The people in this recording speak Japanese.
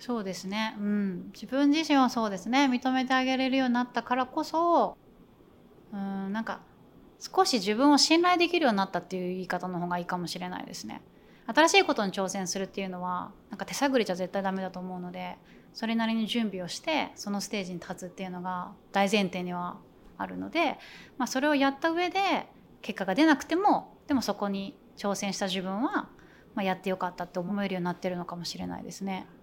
そうですね、うん、自分自身はそうですね、認めてあげれるようになったからこそ、なんか少し自分を信頼できるようになったっていう言い方の方がいいかもしれないですね。新しいことに挑戦するっていうのはなんか手探りじゃ絶対ダメだと思うので、それなりに準備をしてそのステージに立つっていうのが大前提にはあるので、それをやった上で結果が出なくても、でもそこに挑戦した自分は、やってよかったって思えるようになってるのかもしれないですね。